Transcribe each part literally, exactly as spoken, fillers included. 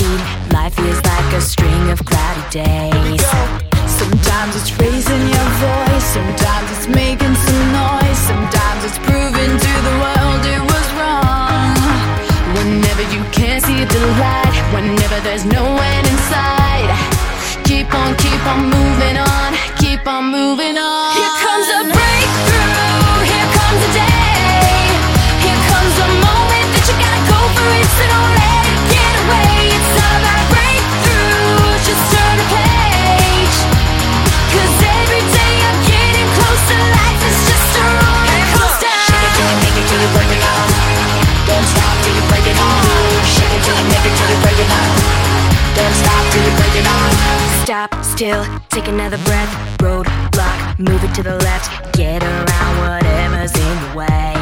heat. Life is like a string of cloudy days. Sometimes it's raising your voice, sometimes it's making some noise, sometimes it's proving to the world it was wrong. Whenever you can't see the light, whenever there's no end in sight, keep on, keep on moving on, keep on moving on. Here comes a breakthrough, here comes a day, here comes a moment that you gotta go for it, so don't let it get away. It's all about breakthrough, just turn a page, 'cause every day I'm getting closer, life is just a roller coaster. Shake it till you make it, till you break it down. Don't stop till you break it down. Shake it till you make it, till you break it down. Don't stop till you break it down. Stop still, take another breath. Roadblock, move it to the left. Get around whatever's in your way.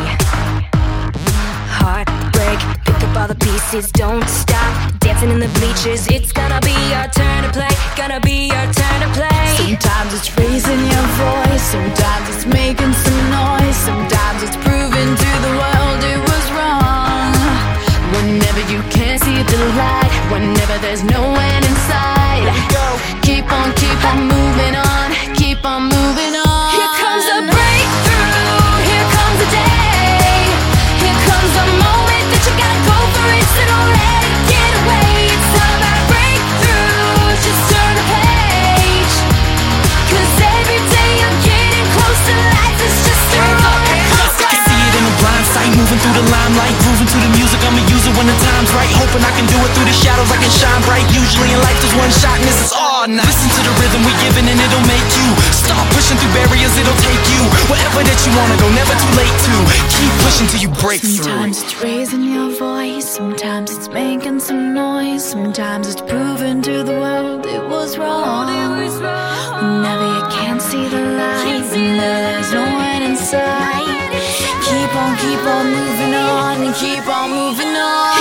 Heartbreak, pick up all the pieces. Don't stop dancing in the bleachers. It's gonna be our turn to play. Gonna be our turn to play. Sometimes it's raising your voice, sometimes it's making some noise, sometimes it's proving to the world it was wrong. Whenever you can't see the light, whenever there's no end in sight, keep on, keep on moving on, keep on moving on. Here comes a breakthrough, here comes a day, here comes a moment that you gotta go for it, so don't let it get away. It's all about breakthrough, just turn a page, 'cause every day I'm getting closer, life is just a roller coaster. I can see it in the blind sight, moving through the limelight, grooving to the music, I'ma use it when the time's right. Hoping I can do it through the shadows, I can shine bright. Usually in life there's one shot and this is all night. Listen to the rhythm we giving and it'll make you start pushing through barriers, it'll take you wherever that you wanna go, never too late to keep pushing till you break through. Sometimes it's raising your voice, sometimes it's making some noise, sometimes it's proving to the world it was wrong. Whenever you can't see the light, whenever there's no one in sight, keep on, keep on moving on, and keep on moving on.